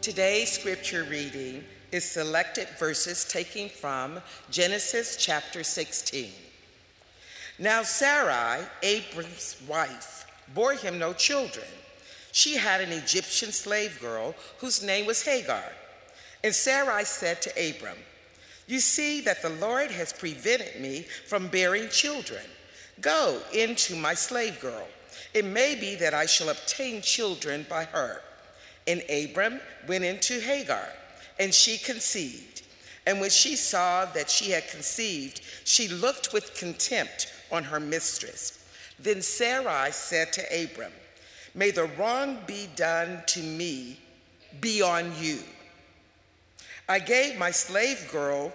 Today's scripture reading is selected verses taken from Genesis chapter 16. Now Sarai, Abram's wife, bore him no children. She had an Egyptian slave girl whose name was Hagar. And Sarai said to Abram, "You see that the Lord has prevented me from bearing children. Go into my slave girl. It may be that I shall obtain children by her." And Abram went into Hagar, and she conceived. And when she saw that she had conceived, she looked with contempt on her mistress. Then Sarai said to Abram, "May the wrong be done to me be on you. I gave my slave girl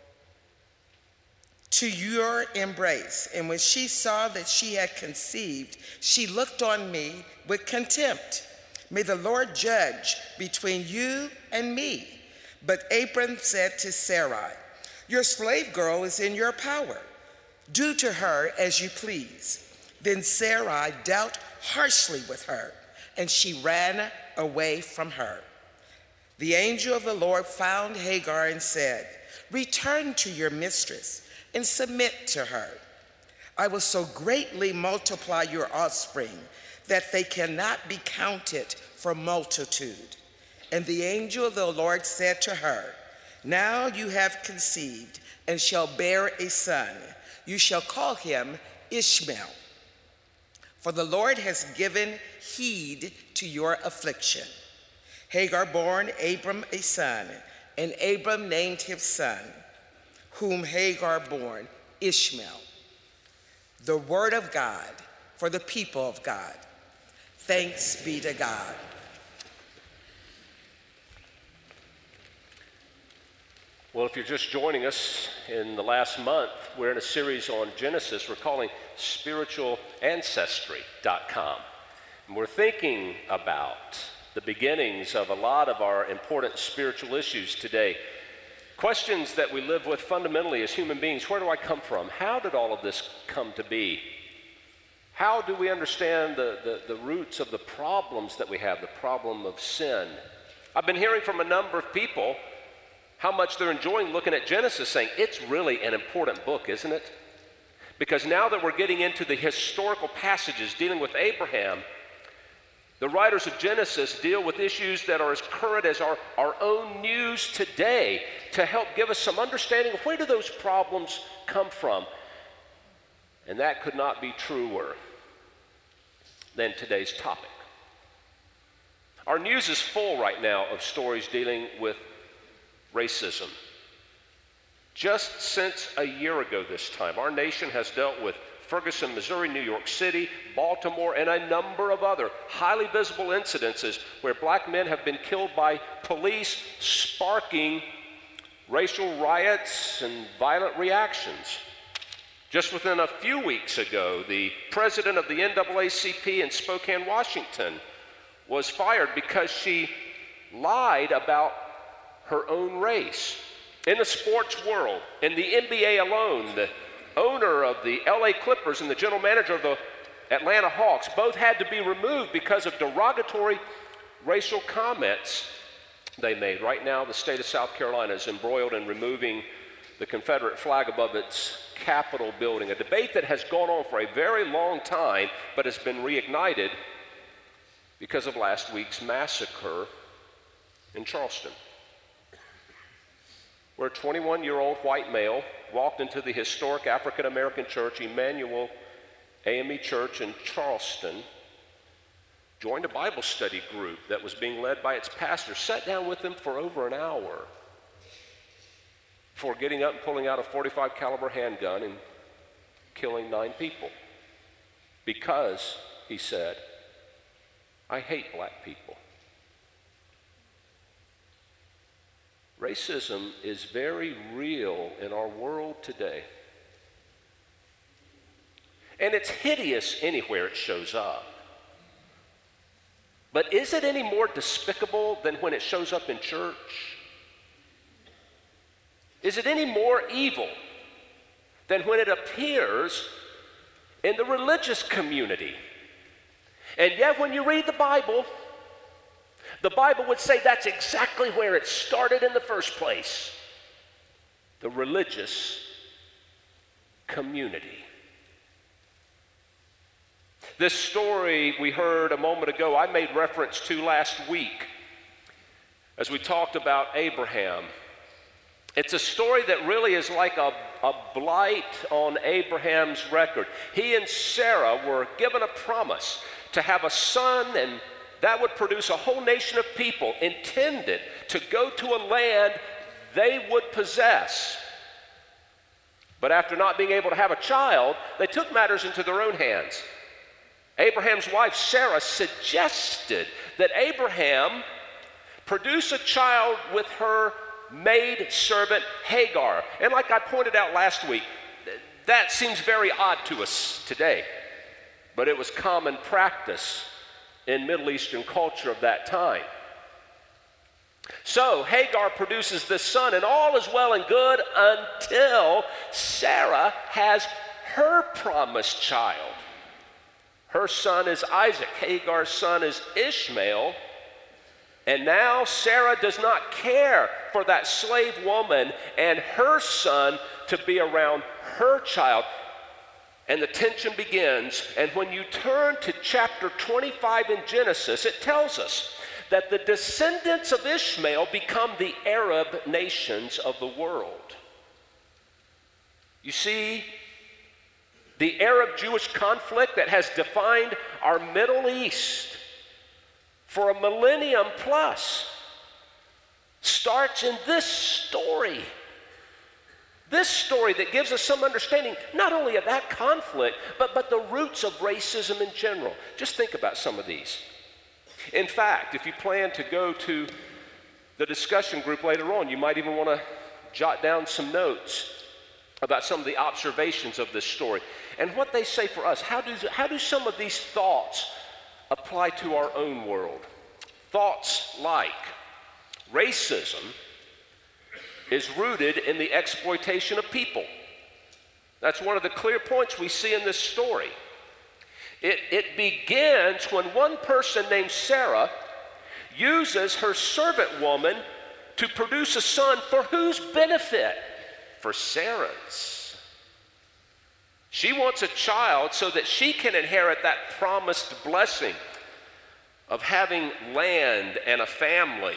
to your embrace, and when she saw that she had conceived, she looked on me with contempt. May the Lord judge between you and me." But Abram said to Sarai, "Your slave girl is in your power. Do to her as you please." Then Sarai dealt harshly with her, and she ran away from her. The angel of the Lord found Hagar and said, "Return to your mistress and submit to her. I will so greatly multiply your offspring that they cannot be counted for multitude." And the angel of the Lord said to her, "Now you have conceived and shall bear a son. You shall call him Ishmael. For the Lord has given heed to your affliction." Hagar bore Abram a son, and Abram named his son, whom Hagar bore, Ishmael. The word of God for the people of God. Thanks be to God. Well, if you're just joining us in the last month, we're in a series on Genesis we're calling spiritualancestry.com. And we're thinking about the beginnings of a lot of our important spiritual issues today. Questions that we live with fundamentally as human beings. Where do I come from? How did all of this come to be? How do we understand the roots of the problems that we have, the problem of sin? I've been hearing from a number of people how much they're enjoying looking at Genesis, saying it's really an important book, isn't it? Because now that we're getting into the historical passages dealing with Abraham, the writers of Genesis deal with issues that are as current as our own news today to help give us some understanding of where do those problems come from. And that could not be truer than today's topic. Our news is full right now of stories dealing with racism. Just since a year ago this time, our nation has dealt with Ferguson, Missouri, New York City, Baltimore, and a number of other highly visible incidences where black men have been killed by police, sparking racial riots and violent reactions. Just within a few weeks ago, the president of the NAACP in Spokane, Washington, was fired because she lied about her own race. In the sports world, in the NBA alone, the owner of the LA Clippers and the general manager of the Atlanta Hawks both had to be removed because of derogatory racial comments they made. Right now, the state of South Carolina is embroiled in removing the Confederate flag above its Capitol building, a debate that has gone on for a very long time but has been reignited because of last week's massacre in Charleston, where a 21-year-old white male walked into the historic African-American church, Emmanuel AME Church in Charleston, joined a Bible study group that was being led by its pastor, sat down with them for over an hour before getting up and pulling out a .45 caliber handgun and killing 9 people. Because, he said, "I hate black people." Racism is very real in our world today. And it's hideous anywhere it shows up. But is it any more despicable than when it shows up in church? Is it any more evil than when it appears in the religious community? And yet when you read the Bible, The Bible would say that's exactly where it started in the first place. The religious community. This story we heard a moment ago, I made reference to last week as we talked about Abraham. It's a story that really is like a blight on Abraham's record. He and Sarah were given a promise to have a son, and that would produce a whole nation of people intended to go to a land they would possess. But after not being able to have a child, they took matters into their own hands. Abraham's wife, Sarah, suggested that Abraham produce a child with her maid servant Hagar. And like I pointed out last week, that seems very odd to us today. But it was common practice in Middle Eastern culture of that time. So Hagar produces this son, and all is well and good until Sarah has her promised child. Her son is Isaac. Hagar's son is Ishmael. And now Sarah does not care for that slave woman and her son to be around her child. And the tension begins. And when you turn to chapter 25 in Genesis, it tells us that the descendants of Ishmael become the Arab nations of the world. You see, the Arab-Jewish conflict that has defined our Middle East for a millennium plus starts in this story. This story that gives us some understanding not only of that conflict, but the roots of racism in general. Just think about some of these. In fact, if you plan to go to the discussion group later on, you might even want to jot down some notes about some of the observations of this story and what they say for us. How do some of these thoughts apply to our own world? Thoughts like racism is rooted in the exploitation of people. That's one of the clear points we see in this story. It begins when one person named Sarah uses her servant woman to produce a son for whose benefit? For Sarah's. She wants a child so that she can inherit that promised blessing of having land and a family.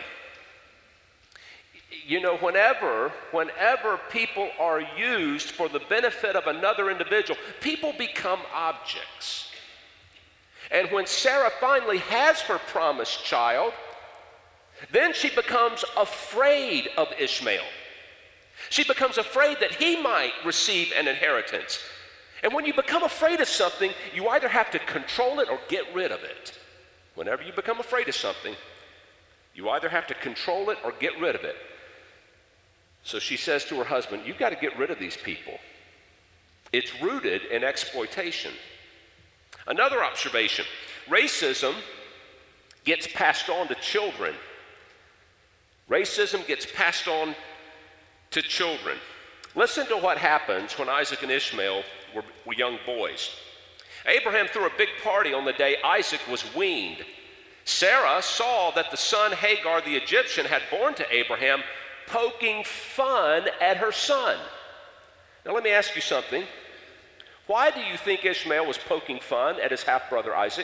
You know, whenever people are used for the benefit of another individual, people become objects. And when Sarah finally has her promised child, then she becomes afraid of Ishmael. She becomes afraid that he might receive an inheritance. And when you become afraid of something, you either have to control it or get rid of it. Whenever you become afraid of something, you either have to control it or get rid of it. So she says to her husband, you've got to get rid of these people. It's rooted in exploitation. Another observation, racism gets passed on to children. Racism gets passed on to children. Listen to what happens when Isaac and Ishmael were young boys. Abraham threw a big party on the day Isaac was weaned. Sarah saw that the son Hagar the Egyptian had born to Abraham, poking fun at her son. Now let me ask you something. Why do you think Ishmael was poking fun at his half-brother Isaac?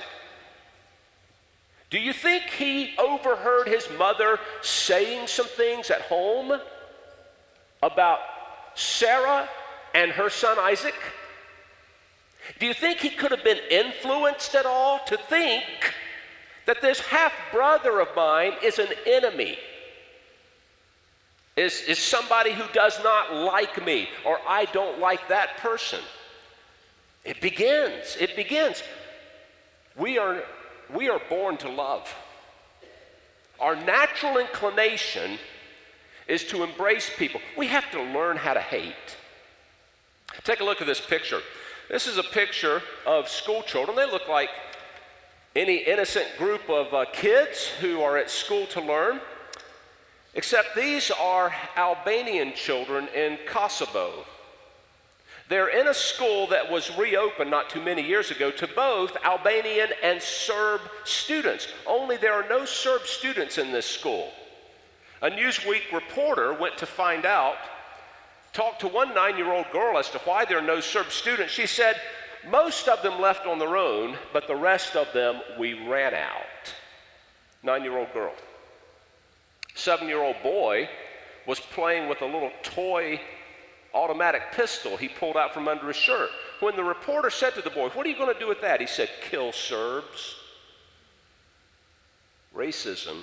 Do you think he overheard his mother saying some things at home about Sarah and her son Isaac? Do you think he could have been influenced at all to think that this half-brother of mine is an enemy? Is somebody who does not like me, or I don't like that person? It begins. We are born to love. Our natural inclination is to embrace people. We have to learn how to hate. Take a look at this picture. This is a picture of school children. They look like any innocent group of kids who are at school to learn, except these are Albanian children in Kosovo. They're in a school that was reopened not too many years ago to both Albanian and Serb students. Only there are no Serb students in this school. A Newsweek reporter went to find out, talked to one 9-year-old girl as to why there are no Serb students. She said, most of them left on their own, but the rest of them we ran out. 9-year-old girl. 7-year-old boy was playing with a little toy automatic pistol he pulled out from under his shirt. When the reporter said to the boy, what are you going to do with that? He said, kill Serbs. Racism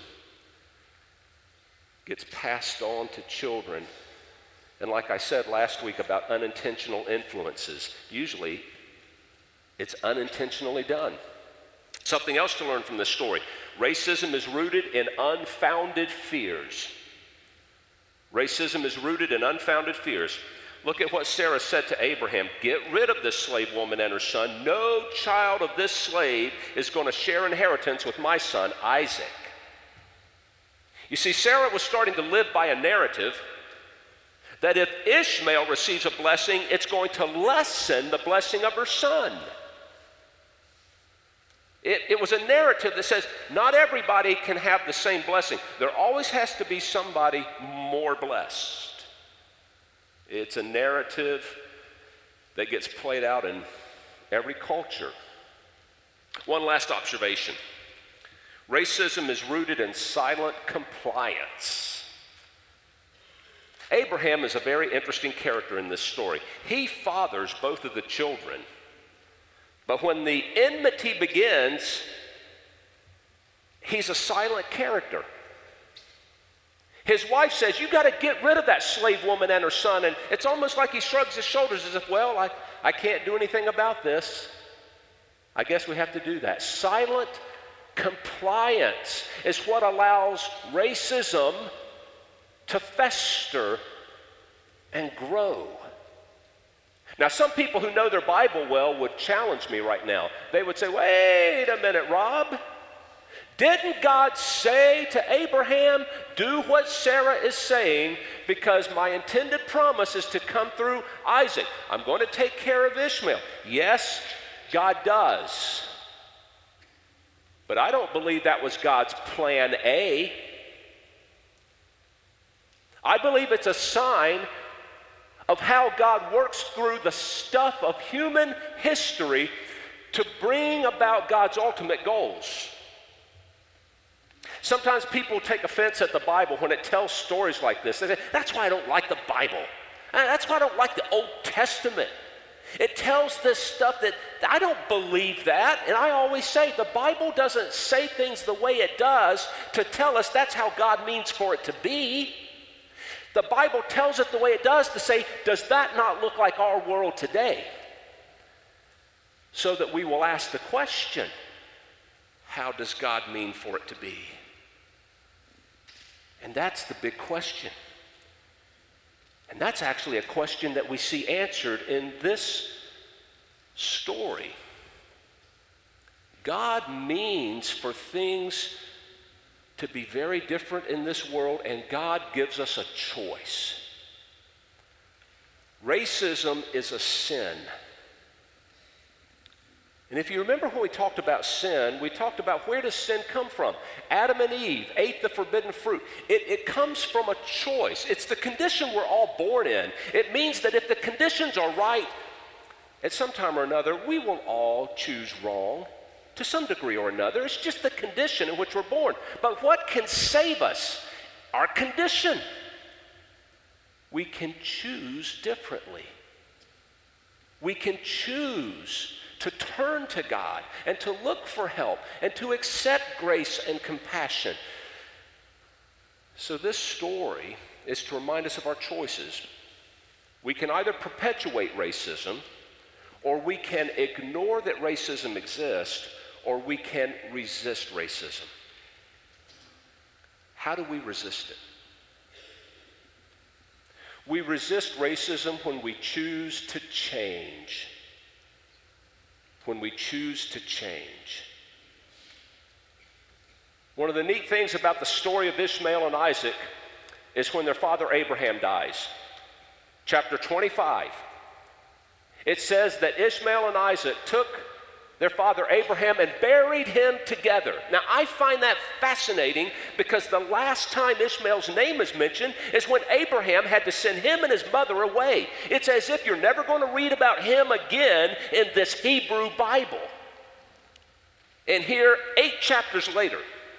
gets passed on to children. And like I said last week about unintentional influences, usually it's unintentionally done. Something else to learn from this story. Racism is rooted in unfounded fears. Racism is rooted in unfounded fears. Look at what Sarah said to Abraham. Get rid of this slave woman and her son. No child of this slave is going to share inheritance with my son, Isaac. You see, Sarah was starting to live by a narrative that if Ishmael receives a blessing, it's going to lessen the blessing of her son. It was a narrative that says not everybody can have the same blessing. There always has to be somebody more blessed. It's a narrative that gets played out in every culture. One last observation. Racism is rooted in silent compliance. Abraham is a very interesting character in this story. He fathers both of the children. But when the enmity begins, he's a silent character. His wife says, you got to get rid of that slave woman and her son. And it's almost like he shrugs his shoulders as if, well, I can't do anything about this. I guess we have to do that. Silent compliance is what allows racism to fester and grow. Now, some people who know their Bible well would challenge me right now. They would say, wait a minute, Rob. Didn't God say to Abraham, do what Sarah is saying because my intended promise is to come through Isaac? I'm going to take care of Ishmael. Yes, God does. But I don't believe that was God's plan A. I believe it's a sign of how God works through the stuff of human history to bring about God's ultimate goals. Sometimes people take offense at the Bible when it tells stories like this. They say, that's why I don't like the Bible. That's why I don't like the Old Testament. It tells this stuff that I don't believe that. And I always say the Bible doesn't say things the way it does to tell us that's how God means for it to be. The Bible tells it the way it does to say, does that not look like our world today? So that we will ask the question, how does God mean for it to be? And that's the big question. And that's actually a question that we see answered in this story. God means for things to be very different in this world, and God gives us a choice. Racism is a sin. And if you remember when we talked about sin, we talked about where does sin come from? Adam and Eve ate the forbidden fruit. It comes from a choice. It's the condition we're all born in. It means that if the conditions are right, at some time or another, we will all choose wrong to some degree or another. It's just the condition in which we're born. But what can save us? Our condition. We can choose differently. We can choose to turn to God and to look for help and to accept grace and compassion. So this story is to remind us of our choices. We can either perpetuate racism, or we can ignore that racism exists, or we can resist racism. How do we resist it? We resist racism when we choose to change. When we choose to change. One of the neat things about the story of Ishmael and Isaac is when their father Abraham dies. Chapter 25. It says that Ishmael and Isaac took their father Abraham and buried him together. Now, I find that fascinating because the last time Ishmael's name is mentioned is when Abraham had to send him and his mother away. It's as if you're never going to read about him again in this Hebrew Bible. And here, 8 chapters later,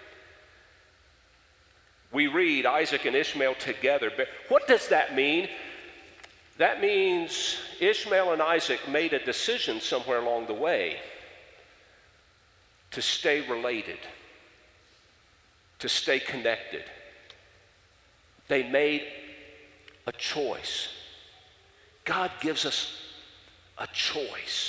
we read Isaac and Ishmael together. But what does that mean? That means Ishmael and Isaac made a decision somewhere along the way to stay related, to stay connected. They made a choice. God gives us a choice.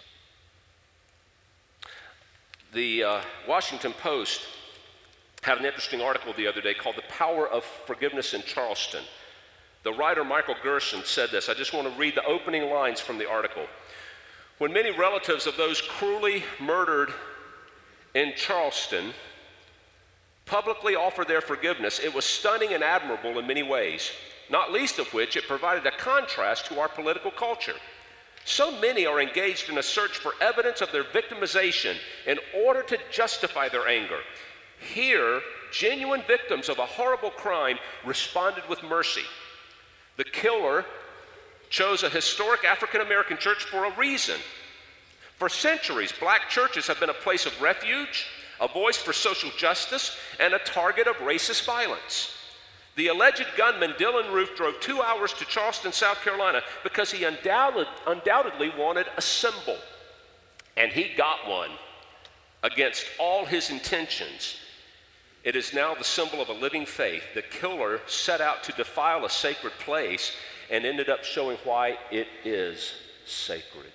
The Washington Post had an interesting article the other day called The Power of Forgiveness in Charleston. The writer Michael Gerson said this. I just want to read the opening lines from the article. When many relatives of those cruelly murdered in Charleston publicly offered their forgiveness, it was stunning and admirable in many ways, not least of which it provided a contrast to our political culture. So many are engaged in a search for evidence of their victimization in order to justify their anger. Here, genuine victims of a horrible crime responded with mercy. The killer chose a historic African American church for a reason. For centuries, black churches have been a place of refuge, a voice for social justice, and a target of racist violence. The alleged gunman, Dylan Roof, drove 2 hours to Charleston, South Carolina, because he undoubtedly wanted a symbol. And he got one against all his intentions. It is now the symbol of a living faith. The killer set out to defile a sacred place and ended up showing why it is sacred.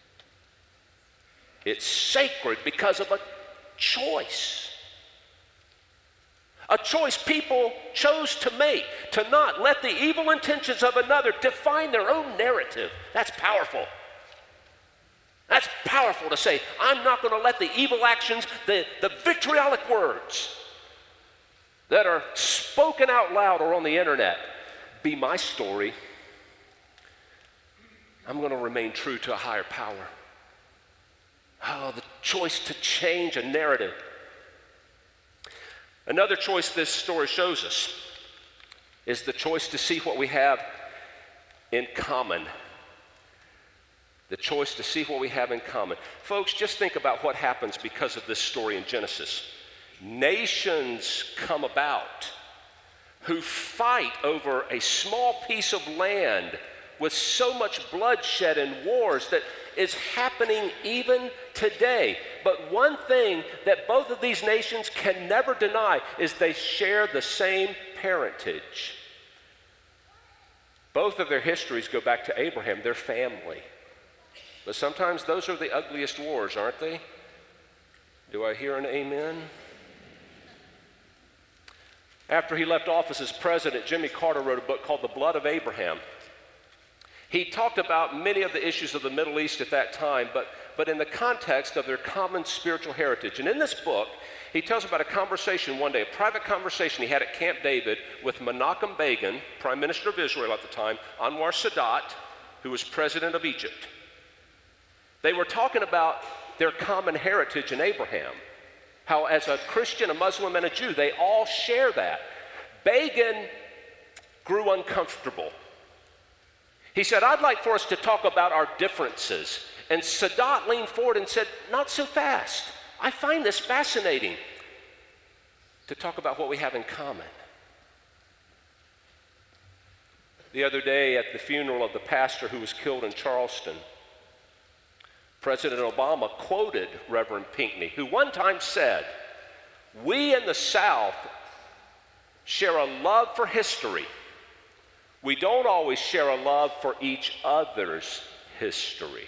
It's sacred because of a choice. A choice people chose to make, to not let the evil intentions of another define their own narrative. That's powerful. That's powerful to say, I'm not going to let the evil actions, the vitriolic words that are spoken out loud or on the internet be my story. I'm going to remain true to a higher power. Oh, the choice to change a narrative. Another choice this story shows us is the choice to see what we have in common. The choice to see what we have in common. Folks, just think about what happens because of this story in Genesis. Nations come about who fight over a small piece of land with so much bloodshed and wars that is happening even today. But one thing that both of these nations can never deny is they share the same parentage. Both of their histories go back to Abraham, their family. But sometimes those are the ugliest wars, aren't they? Do I hear an amen? After he left office as president, Jimmy Carter wrote a book called The Blood of Abraham. He talked about many of the issues of the Middle East at that time, but in the context of their common spiritual heritage. And in this book, he tells about a conversation one day, a private conversation he had at Camp David with Menachem Begin, Prime Minister of Israel at the time, Anwar Sadat, who was president of Egypt. They were talking about their common heritage in Abraham, how as a Christian, a Muslim, and a Jew, they all share that. Begin grew uncomfortable. He said, I'd like for us to talk about our differences. And Sadat leaned forward and said, not so fast. I find this fascinating to talk about what we have in common. The other day at the funeral of the pastor who was killed in Charleston, President Obama quoted Reverend Pinckney, who one time said, we in the South share a love for history. We don't always share a love for each other's history.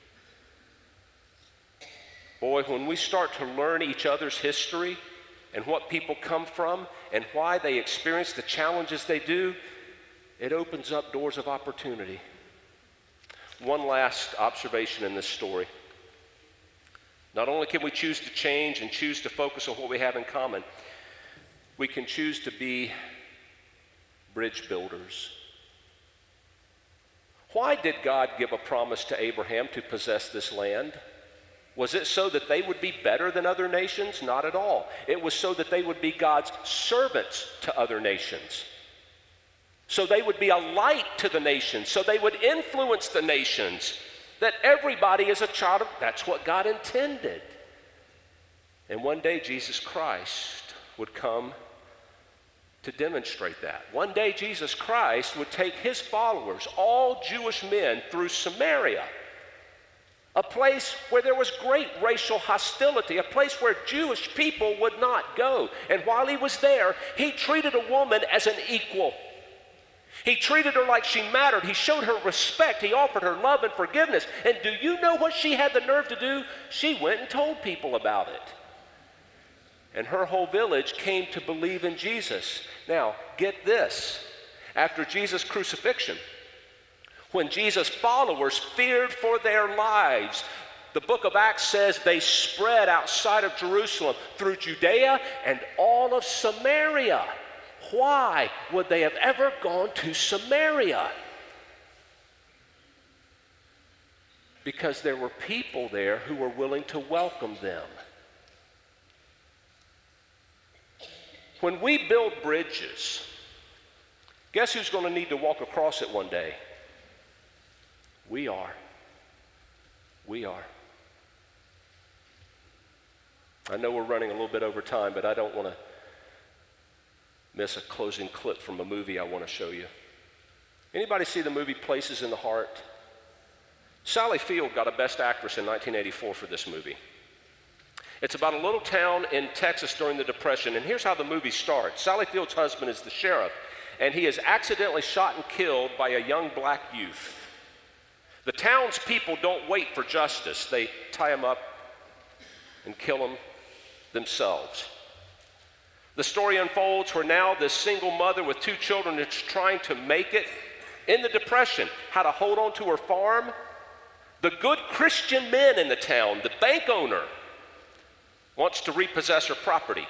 Boy, when we start to learn each other's history and what people come from and why they experience the challenges they do, it opens up doors of opportunity. One last observation in this story. Not only can we choose to change and choose to focus on what we have in common, we can choose to be bridge builders. Why did God give a promise to Abraham to possess this land? Was it so that they would be better than other nations? Not at all. It was so that they would be God's servants to other nations. So they would be a light to the nations. So they would influence the nations. That everybody is a child of, that's what God intended. And one day Jesus Christ would come to demonstrate that. One day Jesus Christ would take his followers, all Jewish men, through Samaria, a place where there was great racial hostility, a place where Jewish people would not go. And while he was there, he treated a woman as an equal. He treated her like she mattered. He showed her respect. He offered her love and forgiveness. And do you know what she had the nerve to do? She went and told people about it. And her whole village came to believe in Jesus. Now, get this. After Jesus' crucifixion, when Jesus' followers feared for their lives, the book of Acts says they spread outside of Jerusalem through Judea and all of Samaria. Why would they have ever gone to Samaria? Because there were people there who were willing to welcome them. When we build bridges, guess who's going to need to walk across it one day? We are. We are. I know we're running a little bit over time, but I don't want to miss a closing clip from a movie I want to show you. Anybody see the movie Places in the Heart? Sally Field got a Best Actress in 1984 for this movie. It's about a little town in Texas during the Depression, and here's how the movie starts. Sally Field's husband is the sheriff, and he is accidentally shot and killed by a young black youth. The town's people don't wait for justice. They tie him up and kill him themselves. The story unfolds where now this single mother with 2 children is trying to make it in the Depression, how to hold on to her farm. The good Christian men in the town, the bank owner, wants to repossess her property.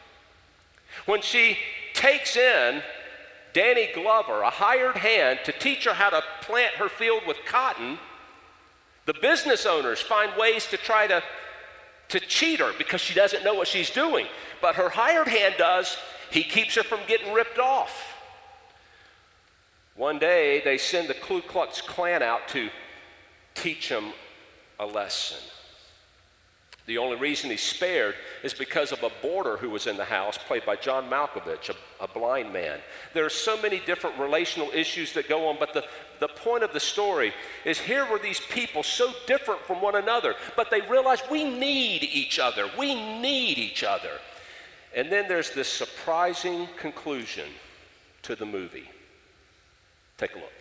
When she takes in Danny Glover, a hired hand, to teach her how to plant her field with cotton, the business owners find ways to try to cheat her because she doesn't know what she's doing. But her hired hand does. He keeps her from getting ripped off. One day, they send the Ku Klux Klan out to teach him a lesson. The only reason he's spared is because of a boarder who was in the house, played by John Malkovich, a blind man. There are so many different relational issues that go on, but the point of the story is here were these people so different from one another, but they realized we need each other. We need each other. And then there's this surprising conclusion to the movie. Take a look.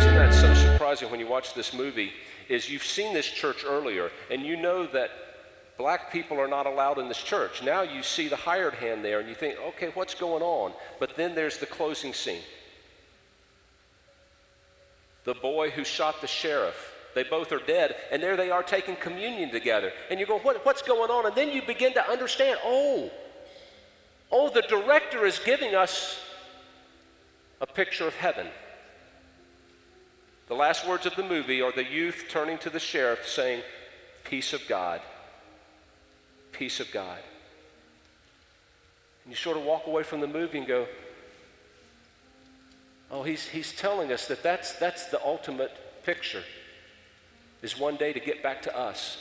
When you watch this movie is you've seen this church earlier, and you know that black people are not allowed in this church. Now you see the hired hand there and you think, okay, what's going on? But then there's the closing scene. The boy who shot the sheriff, they both are dead, and there they are taking communion together. And you go, what's going on? And then you begin to understand, oh, the director is giving us a picture of heaven. The last words of the movie are the youth turning to the sheriff saying, peace of God, peace of God. And you sort of walk away from the movie and go, oh, he's telling us that's the ultimate picture, is one day to get back to us.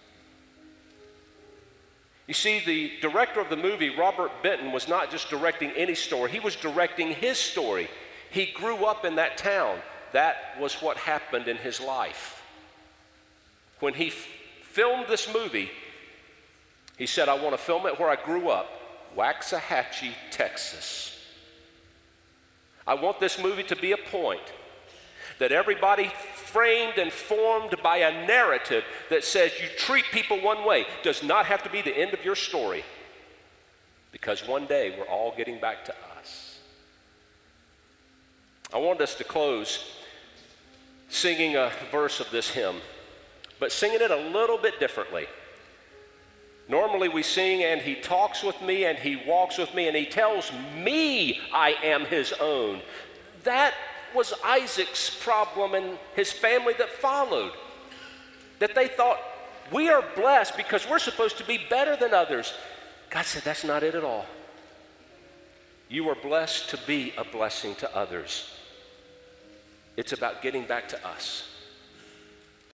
You see, the director of the movie, Robert Benton, was not just directing any story. He was directing his story. He grew up in that town. That was what happened in his life. When he filmed this movie, he said, I want to film it where I grew up, Waxahachie, Texas. I want this movie to be a point that everybody framed and formed by a narrative that says you treat people one way does not have to be the end of your story, because one day we're all getting back to us. I want us to close singing a verse of this hymn, but singing it a little bit differently. Normally we sing, and he talks with me, and he walks with me, and he tells me I am his own. That was Isaac's problem and his family that followed. That they thought, we are blessed because we're supposed to be better than others. God said, that's not it at all. You are blessed to be a blessing to others. It's about getting back to us.